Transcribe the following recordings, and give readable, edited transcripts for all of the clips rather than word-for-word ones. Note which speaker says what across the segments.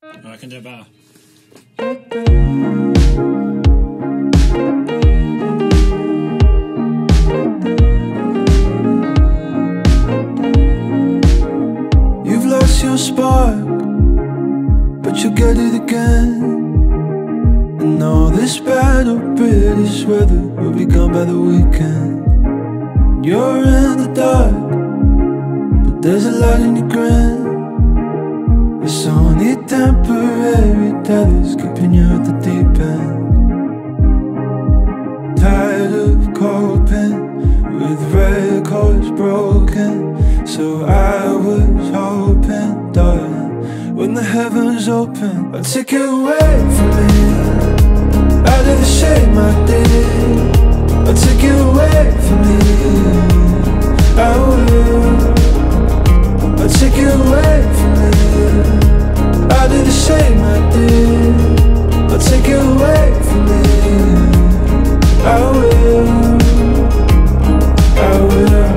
Speaker 1: I can do it better.
Speaker 2: You've lost your spark, but you'll get it again. And all this bad or British weather will be gone by the weekend. You're in the dark, but there's a light in your grin. It's only temporary tethers keeping you at the deep end. Tired of coping with records broken, so I was hoping, darling, when the heavens open, I'll take you away from me, out of the shame I did. I'll take you away from me, I will. I'll take you away from me, out of the shame I did. I'll take you away from me, I will. I will.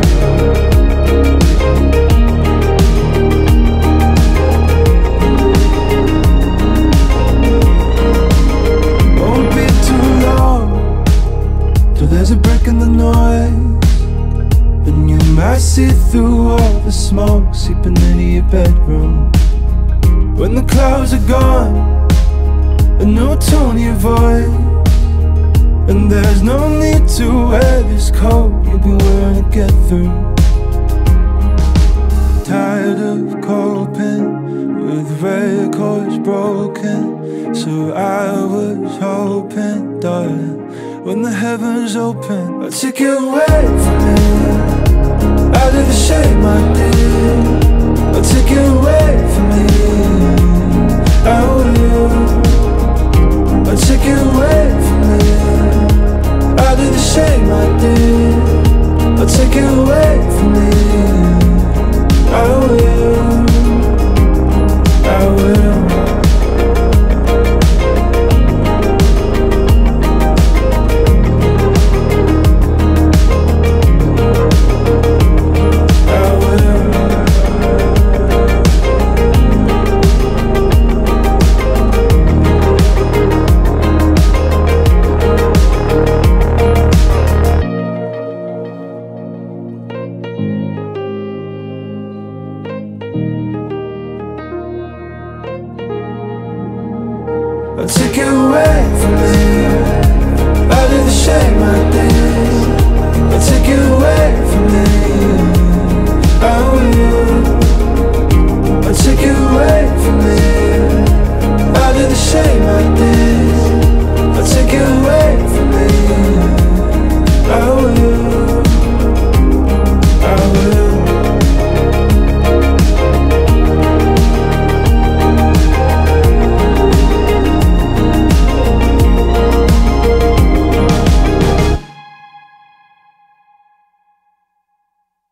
Speaker 2: Won't be too long till there's a break in the noise, and you might see through all the smoke seeping into your bedroom. When the clouds are gone, a new tone in your voice, and there's no need to wear this coat you've been wearing to get through. Tired of coping with records broken, so I was hoping, darling, when the heavens open, I'll take you away from me, out of the shame I did. I'll take you away from me, I will. I'll take you away from me, out of the shame I did. I'll take you away from me, I will. I will. I'll take you away from me, out of the shame I did. I'll take you away from me.